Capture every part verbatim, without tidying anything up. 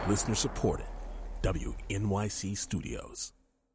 Listener supported. W N Y C Studios.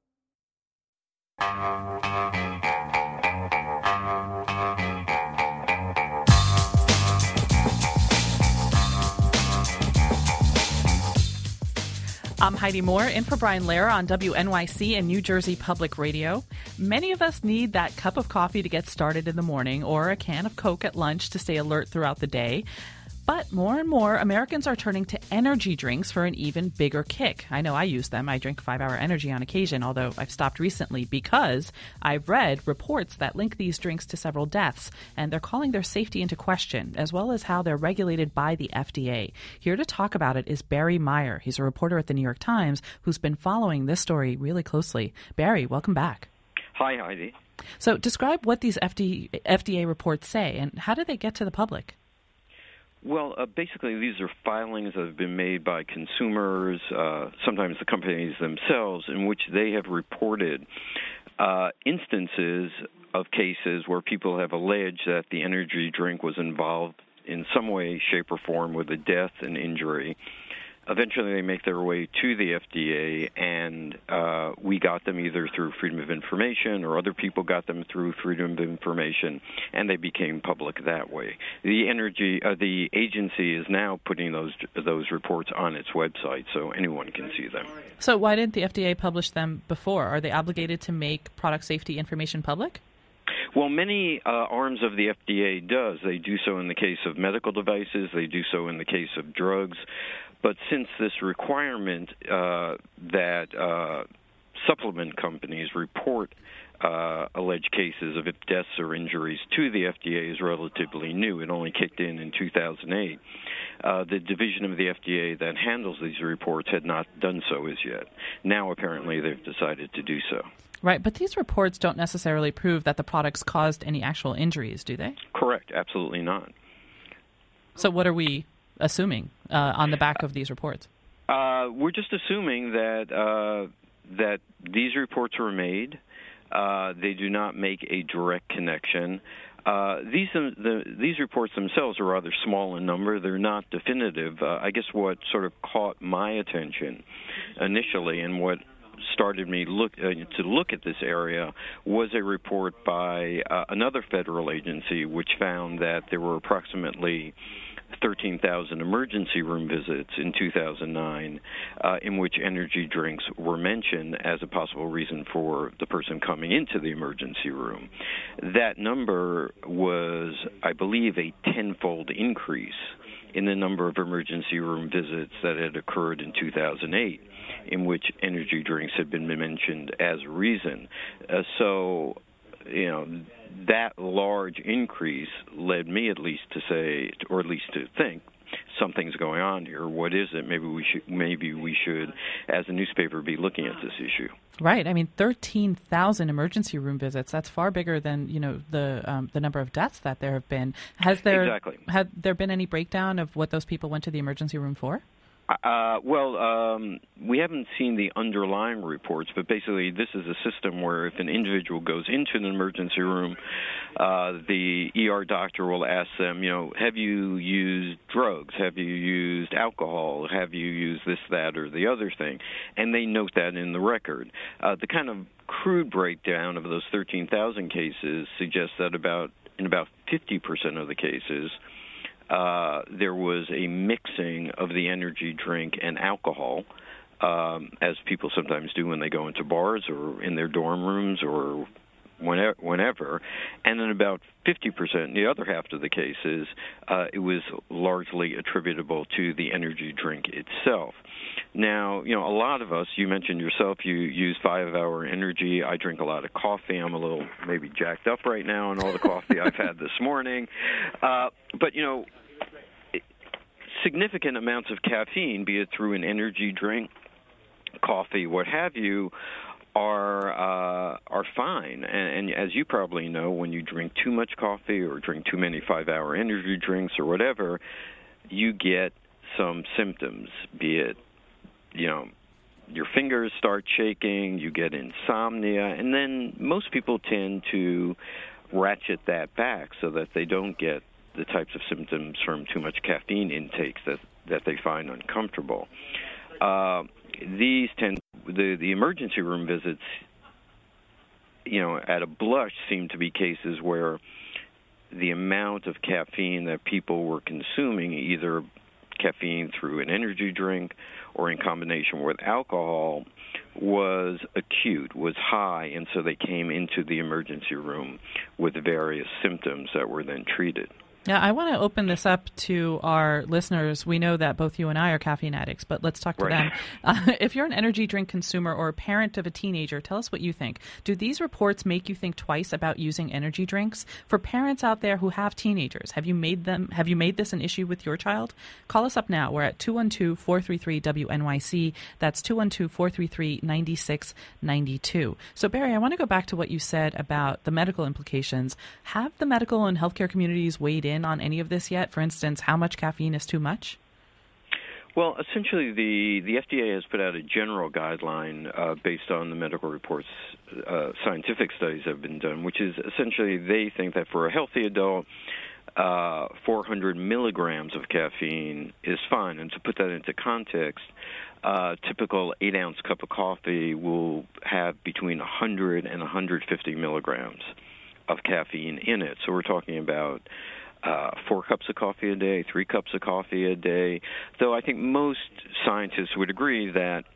I'm Heidi Moore, in for Brian Lehrer on W N Y C and New Jersey Public Radio. Many of us need that cup of coffee to get started in the morning or a can of Coke at lunch to stay alert throughout the day. But more and more Americans are turning to energy drinks for an even bigger kick. I know I use them. I drink five hour Energy on occasion, although I've stopped recently because I've read reports that link these drinks to several deaths, and they're calling their safety into question, as well as how they're regulated by the F D A. Here to talk about it is Barry Meyer. He's a reporter at the New York Times who's been following this story really closely. Barry, welcome back. Hi, Heidi. So describe what these F D A, F D A reports say, and how do they get to the public? Well, uh, basically, these are filings that have been made by consumers, uh, sometimes the companies themselves, in which they have reported uh, instances of cases where people have alleged that the energy drink was involved in some way, shape, or form with a death and injury. Eventually, they make their way to the F D A, and uh, we got them either through Freedom of Information or other people got them through Freedom of Information, and they became public that way. The energy, uh, the agency is now putting those those reports on its website, so anyone can see them. So why didn't the F D A publish them before? Are they obligated to make product safety information public? Well, many uh, arms of the F D A does. They do so in the case of medical devices. They do so in the case of drugs. But since this requirement uh, that uh, supplement companies report uh, alleged cases of deaths or injuries to the F D A is relatively new, it only kicked in in two thousand eight. Uh, the division of the F D A that handles these reports had not done so as yet. Now, apparently, they've decided to do so. Right, but these reports don't necessarily prove that the products caused any actual injuries, do they? Correct, absolutely not. So what are we assuming uh, on the back of these reports? Uh, we're just assuming that uh, that these reports were made. Uh, they do not make a direct connection. Uh, these the, these reports themselves are rather small in number. They're not definitive. Uh, I guess what sort of caught my attention initially and what started me look uh, to look at this area was a report by uh, another federal agency which found that there were approximately thirteen thousand emergency room visits in two thousand nine uh, in which energy drinks were mentioned as a possible reason for the person coming into the emergency room. That number was, I believe, a tenfold increase in the number of emergency room visits that had occurred in two thousand eight, in which energy drinks had been mentioned as a reason. Uh, so, you know, that large increase led me at least to say, or at least to think, something's going on here. What is it? Maybe we should, maybe we should, as a newspaper, be looking at this issue. Right. I mean, thirteen thousand emergency room visits. That's far bigger than, you know, the um, the number of deaths that there have been. Has there exactly. had there been any breakdown of what those people went to the emergency room for? Uh, well, um, we haven't seen the underlying reports, but basically this is a system where if an individual goes into an emergency room, uh, the E R doctor will ask them, you know, have you used drugs? Have you used alcohol? Have you used this, that, or the other thing? And they note that in the record. Uh, the kind of crude breakdown of those thirteen thousand cases suggests that about in about fifty percent of the cases, Uh, there was a mixing of the energy drink and alcohol, um, as people sometimes do when they go into bars or in their dorm rooms or whenever. whenever. And in about fifty percent, in the other half of the cases, uh, it was largely attributable to the energy drink itself. Now, you know, a lot of us, you mentioned yourself, you use five-hour energy. I drink a lot of coffee. I'm a little maybe jacked up right now on all the coffee I've had this morning. Uh, but, you know, significant amounts of caffeine, be it through an energy drink, coffee, what have you, are uh, are fine. And, and as you probably know, when you drink too much coffee or drink too many five-hour energy drinks or whatever, you get some symptoms, be it, you know, your fingers start shaking, you get insomnia, and then most people tend to ratchet that back so that they don't get the types of symptoms from too much caffeine intakes that, that they find uncomfortable. uh, these tend the the emergency room visits, you know, at a blush seem to be cases where the amount of caffeine that people were consuming, either caffeine through an energy drink or in combination with alcohol, was acute, was high, and so they came into the emergency room with various symptoms that were then treated. Yeah, I want to open this up to our listeners. We know that both you and I are caffeine addicts, but let's talk to right. them. Uh, if you're an energy drink consumer or a parent of a teenager, tell us what you think. Do these reports make you think twice about using energy drinks? For parents out there who have teenagers, have you made them? Have you made this an issue with your child? Call us up now. We're at two one two, four three three, W N Y C. That's two one two, four three three, nine six nine two. So, Barry, I want to go back to what you said about the medical implications. Have the medical and healthcare communities weighed in on any of this yet? For instance, how much caffeine is too much? Well, essentially, the, the F D A has put out a general guideline uh, based on the medical reports, uh, scientific studies have been done, which is essentially they think that for a healthy adult, uh, four hundred milligrams of caffeine is fine. And to put that into context, a typical eight-ounce cup of coffee will have between one hundred and one hundred fifty milligrams of caffeine in it. So we're talking about Uh, four cups of coffee a day, three cups of coffee a day, though I think most scientists would agree that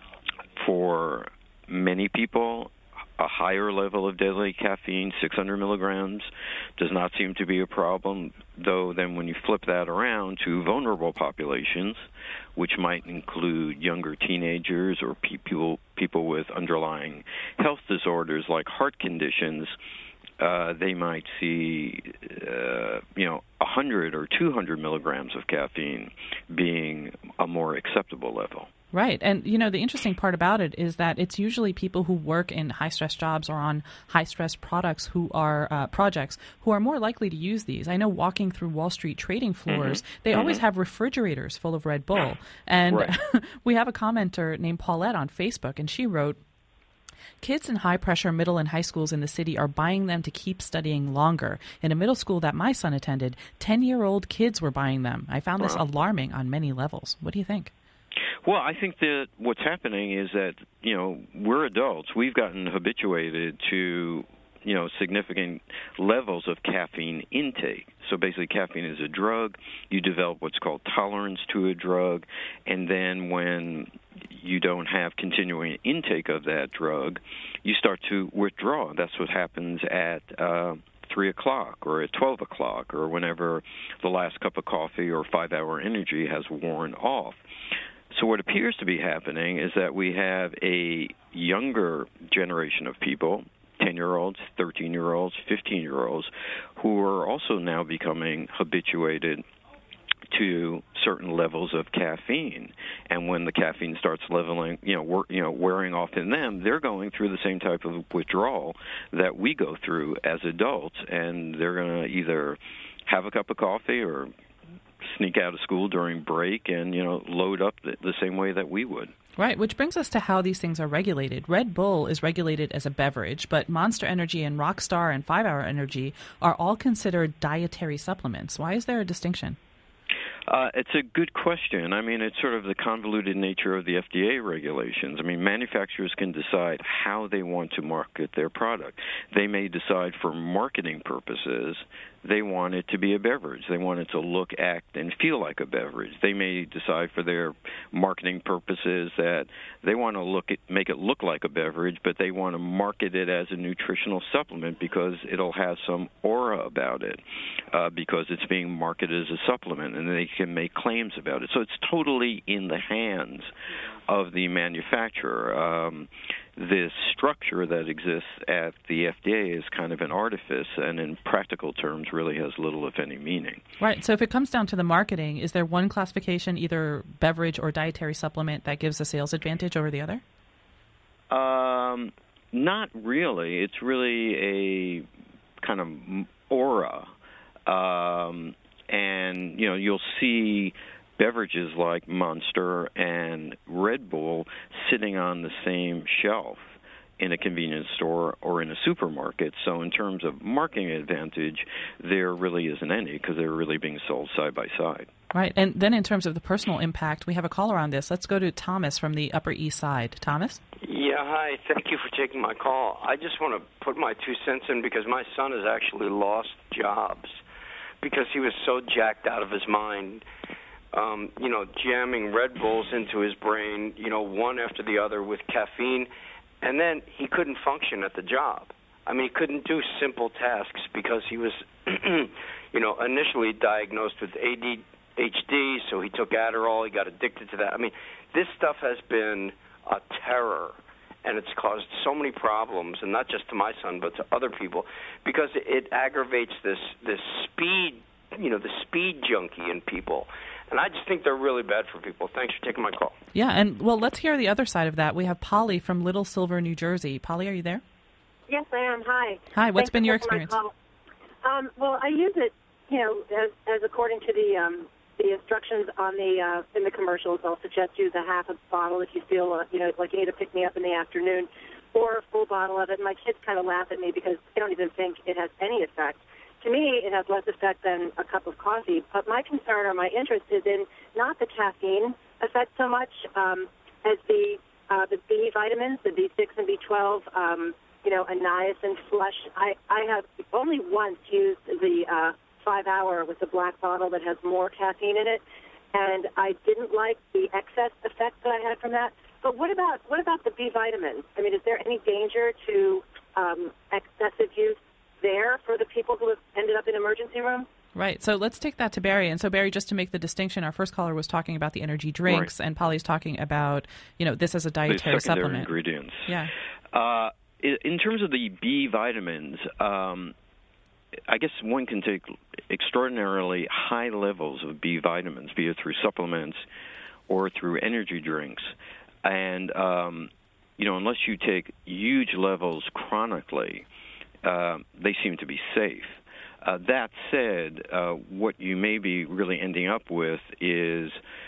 for many people, a higher level of daily caffeine, six hundred milligrams, does not seem to be a problem, though then when you flip that around to vulnerable populations, which might include younger teenagers or people, people with underlying health disorders like heart conditions, Uh, they might see, uh, you know, one hundred or two hundred milligrams of caffeine being a more acceptable level. Right. And, you know, the interesting part about it is that it's usually people who work in high-stress jobs or on high-stress products who are uh, projects who are more likely to use these. I know walking through Wall Street trading floors, mm-hmm. they mm-hmm. always have refrigerators full of Red Bull. And right. we have a commenter named Paulette on Facebook, and she wrote, "Kids in high-pressure middle and high schools in the city are buying them to keep studying longer. In a middle school that my son attended, ten-year-old kids were buying them. I found this wow. alarming on many levels." What do you think? Well, I think that what's happening is that, you know, we're adults. We've gotten habituated to, you know, significant levels of caffeine intake. So basically caffeine is a drug. You develop what's called tolerance to a drug, and then when you don't have continuing intake of that drug, you start to withdraw. That's what happens at uh, three o'clock or at twelve o'clock or whenever the last cup of coffee or five-hour energy has worn off. So what appears to be happening is that we have a younger generation of people, ten-year-olds, thirteen-year-olds, fifteen-year-olds, who are also now becoming habituated to certain levels of caffeine, and when the caffeine starts leveling, you know, wor- you know, wearing off in them, they're going through the same type of withdrawal that we go through as adults, and they're going to either have a cup of coffee or sneak out of school during break and, you know, load up the, the same way that we would. Right, which brings us to how these things are regulated. Red Bull is regulated as a beverage, but Monster Energy and Rockstar and five hour Energy are all considered dietary supplements. Why is there a distinction? Uh, it's a good question. I mean, it's sort of the convoluted nature of the F D A regulations. I mean, manufacturers can decide how they want to market their product. They may decide for marketing purposes they want it to be a beverage. They want it to look, act, and feel like a beverage. They may decide for their marketing purposes that they want to look at, make it look like a beverage, but they want to market it as a nutritional supplement because it'll have some aura about it, uh, because it's being marketed as a supplement, and they can make claims about it. So it's totally in the hands of the manufacturer. Um, this structure that exists at the F D A is kind of an artifice, and in practical terms really has little, if any, meaning. Right. So if it comes down to the marketing, is there one classification, either beverage or dietary supplement, that gives a sales advantage over the other? Um, not really. It's really a kind of aura. Um, and, you know, you'll see beverages like Monster and Red Bull sitting on the same shelf in a convenience store or in a supermarket. So in terms of marketing advantage, there really isn't any because they're really being sold side by side. Right. And then in terms of the personal impact, we have a caller on this. Let's go to Thomas from the Upper East Side. Thomas? Yeah, hi. Thank you for taking my call. I just want to put my two cents in because my son has actually lost jobs because he was so jacked out of his mind, um, you know, jamming Red Bulls into his brain, you know, one after the other with caffeine, and then he couldn't function at the job. I mean, he couldn't do simple tasks because he was, you know, initially diagnosed with A D H D, so he took Adderall, he got addicted to that. I mean, this stuff has been a terror, and it's caused so many problems, and not just to my son, but to other people, because it aggravates this this speed, you know, the speed junkie in people. And I just think they're really bad for people. Thanks for taking my call. Yeah, and, well, let's hear the other side of that. We have Polly from Little Silver, New Jersey. Polly, are you there? Yes, I am. Hi. Hi, what's Thanks been for your taking my experience? call. Um, well, I use it, you know, as, as according to the um, the instructions on the uh, in the commercials. I'll suggest use a half a bottle if you feel, uh, you know, like you need to pick me up in the afternoon, or a full bottle of it. My kids kind of laugh at me because they don't even think it has any effect. To me, it has less effect than a cup of coffee. But my concern or my interest is in not the caffeine effect so much um, as the uh, the B vitamins, the B six and B twelve. Um, you know, a niacin flush. I, I have only once used the uh, five-hour with the black bottle that has more caffeine in it, and I didn't like the excess effect that I had from that. But what about what about the B vitamins? I mean, is there any danger to um, excessive use there for the people who have ended up in emergency rooms? Right. So let's take that to Barry. And so, Barry, just to make the distinction, our first caller was talking about the energy drinks, right. and Polly's talking about, you know, this as a dietary the secondary supplement. Ingredients. Yeah. Uh, in terms of the B vitamins, um, I guess one can take extraordinarily high levels of B vitamins, be it through supplements or through energy drinks. And, um, you know, unless you take huge levels chronically, uh, they seem to be safe. Uh, that said, uh, what you may be really ending up with is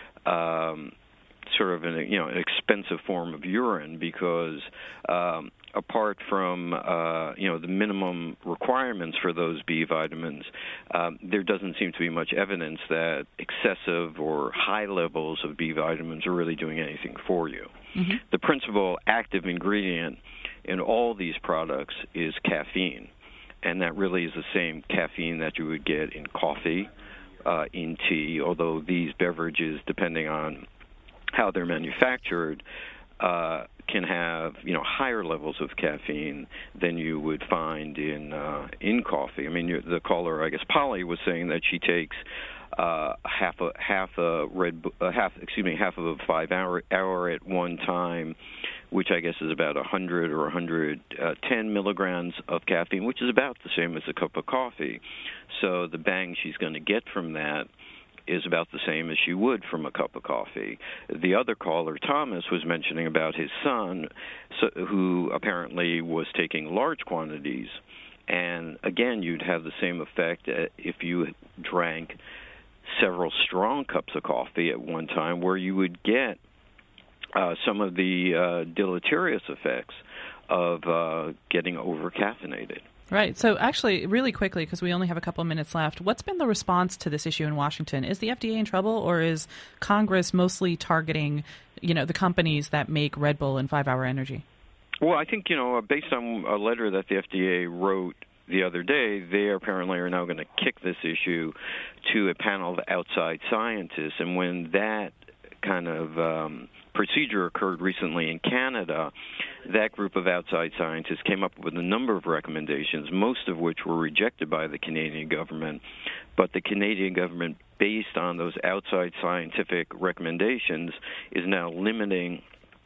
um, sort of an, you know, an expensive form of urine because um, apart from, uh, you know, the minimum requirements for those B vitamins, um, there doesn't seem to be much evidence that excessive or high levels of B vitamins are really doing anything for you. Mm-hmm. The principal active ingredient in all these products is caffeine, and that really is the same caffeine that you would get in coffee, uh, in tea, although these beverages, depending on how they're manufactured, uh, can have, you know, higher levels of caffeine than you would find in uh, in coffee. I mean, you're, the caller, I guess, Polly, was saying that she takes uh, half a half a red uh, half excuse me half of a five hour hour at one time, which I guess is about one hundred or one hundred ten milligrams of caffeine, which is about the same as a cup of coffee. So the bang she's going to get from that is about the same as she would from a cup of coffee. The other caller, Thomas, was mentioning about his son, so, who apparently was taking large quantities. And again, you'd have the same effect if you drank several strong cups of coffee at one time, where you would get uh, some of the uh, deleterious effects of uh, getting over-caffeinated. Right. So actually, really quickly, because we only have a couple of minutes left, what's been the response to this issue in Washington? Is the F D A in trouble, or is Congress mostly targeting, you know, the companies that make Red Bull and five hour Energy? Well, I think, you know, based on a letter that the F D A wrote the other day, they apparently are now going to kick this issue to a panel of outside scientists. And when that kind of um, procedure occurred recently in Canada, that group of outside scientists came up with a number of recommendations, most of which were rejected by the Canadian government. But the Canadian government, based on those outside scientific recommendations, is now limiting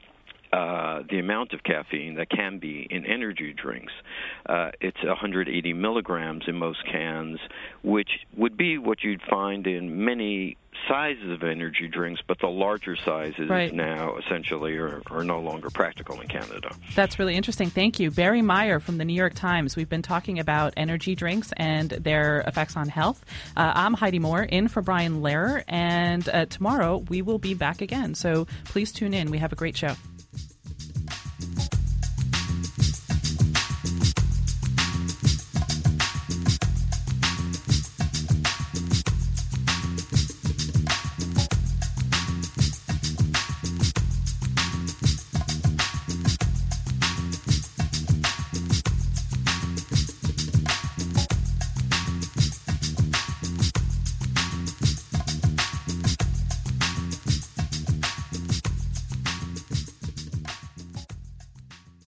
Uh, the amount of caffeine that can be in energy drinks. Uh, it's one hundred eighty milligrams in most cans, which would be what you'd find in many sizes of energy drinks, but the larger sizes right. now essentially are, are no longer practical in Canada. That's really interesting. Thank you. Barry Meyer from the New York Times. We've been talking about energy drinks and their effects on health. Uh, I'm Heidi Moore, in for Brian Lehrer, and uh, tomorrow we will be back again. So please tune in. We have a great show.